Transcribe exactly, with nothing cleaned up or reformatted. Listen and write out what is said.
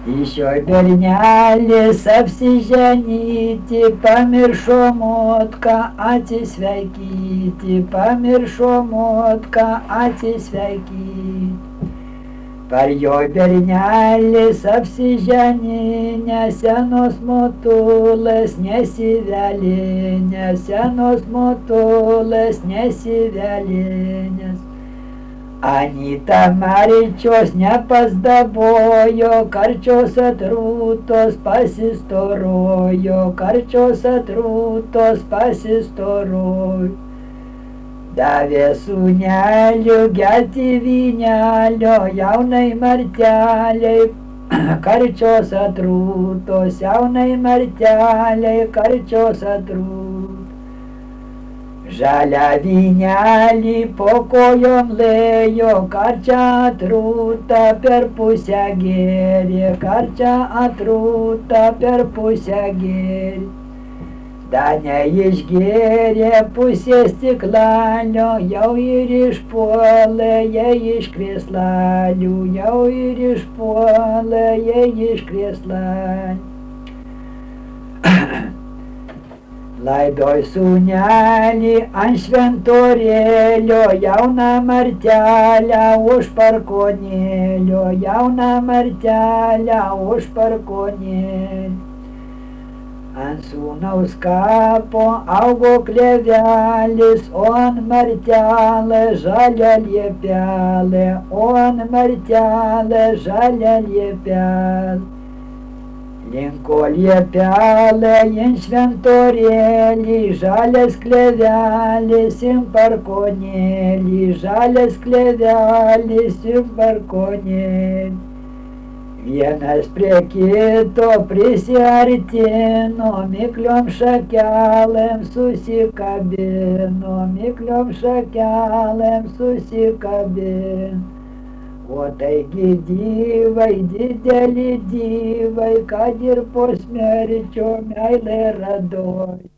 Išėjo bernelis apsiženyti, pamiršo motką atsisveikyti, pamiršo motką atsisveikyti. Parjo bernelis apsiženinęs, senos motulės nesivelinės, senos motulės nesivelinės. Anyta Maričios nepasdabojo, karčios atrūtos pasistorojo, karčios atrūtos pasistorojo. Davė sūnelių gerti vynelio jaunai marteliai, karčios atrūtos, jaunai marteliai, karčios atrūtos. Žalią vynelį po kojom lėjo, karčią atrūtą per pusę gėrė, karčią atrūtą per pusę gėrė. Danė išgėrė pusę stiklalio, jau ir išpuolė jai iš krėslalių, jau ir išpuolė jai iš krėslalių. Laidoj sūnelį ant šventorėlio, jauną martelę už parkonėlio, jauną martelę už parkonėlio. Ant sūnaus kapo augo klevelis, o ant martelė žalia liepelė, o ant martelė žalia liepelė. Linko liepelė in šventorėlį, žalias klevelis in parkonėlį, žalias klevelis in parkonėlį. Vienas prie kito prisiartino, mikliom šakelėm susikabino, mikliom šakelėm susikabino. O taigi dyvai, dideli dyvai, kad ir po smerčio meilė radoj.